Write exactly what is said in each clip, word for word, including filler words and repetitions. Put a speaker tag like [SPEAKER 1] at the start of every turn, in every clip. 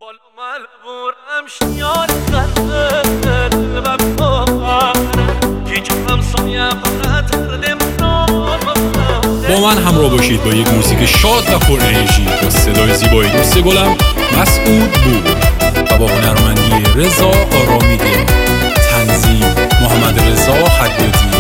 [SPEAKER 1] با من همراه باشید با یک موسیقی شاد و پر انرژی با صدای زیبای دوست گلم مسعود بود و با هنرمندی رضا آرامیده، تنظیم محمد رضا حدادی.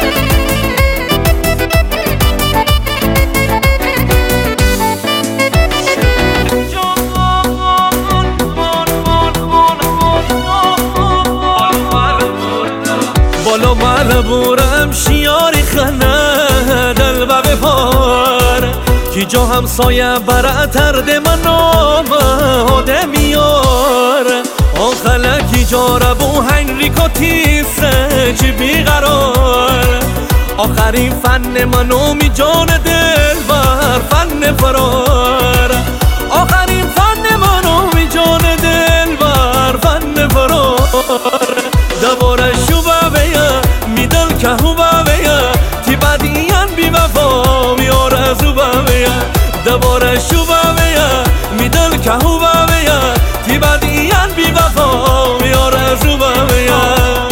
[SPEAKER 2] بالا ملبورم شیاری خنه دل و بپاره کی جا همسایه براتر ده من آمده میاره آخله کی جا ربو هنریکو تیسه چی بیقرار آخرین فن منو می جان دل بر فن فرار آخرین فن منو می جان دل بر فن فرار دوباره شوبه بیا میدل که هوبه بیا تی بدیان بی وفا میاره زوبه بیا دوباره شوبه بیا میدل که هوبه بیا تی بدیان بی وفا میاره زوبه بیا.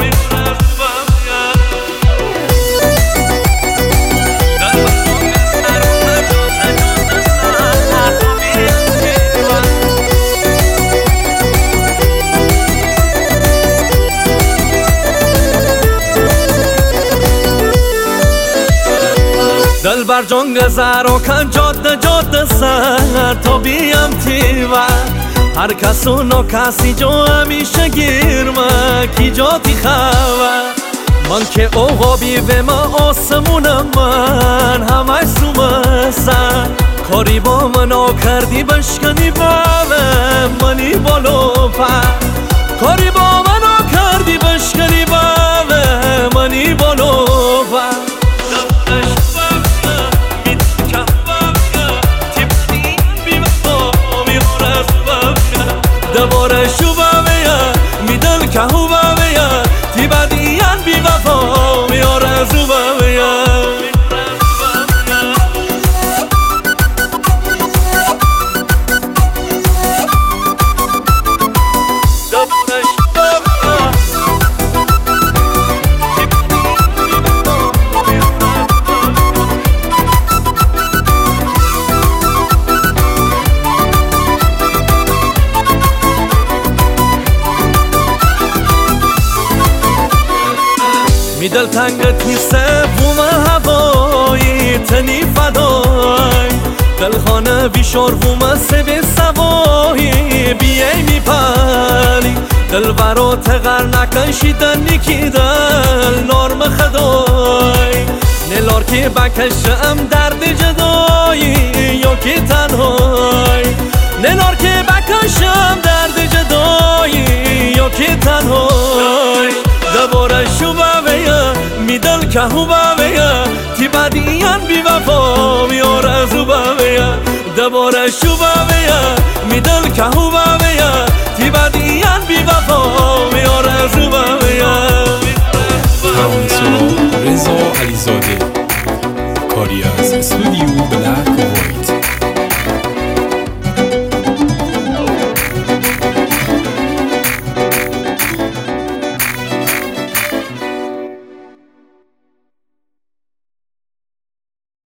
[SPEAKER 2] دل بر جنگ زرو کن جاده جاده سر تا بیم تیوه هر کسو نو کسی جو همیشه گیرمه کی جاتی خواه من که اوغابی و ما آسمونم من همه سومه سر کاری با منو کردی بشکنی بله منی بالو پر کاری با منو کردی بشکنی بله منی بالو پر دوباره شوبه بیا میدل که هوبه بیا تی بدیان بی وفا میاره زوبه بیا. می دل تنگ تیسه بوم هوایی تنی فدای دل خانه بیشور بوم سبی سوایی بیای می پلی دل برا تغر نکشیدن نیکی دل نرم خدای نلار که بکشم درد جدایی یا که تنهای نلار که بکشم درد جدایی یا که تنهای دوباره شوبه بیا میدل که هوبه بیا تی بدیان بی وفا میاره زوبه بیا دوباره شوبه بیا میدل که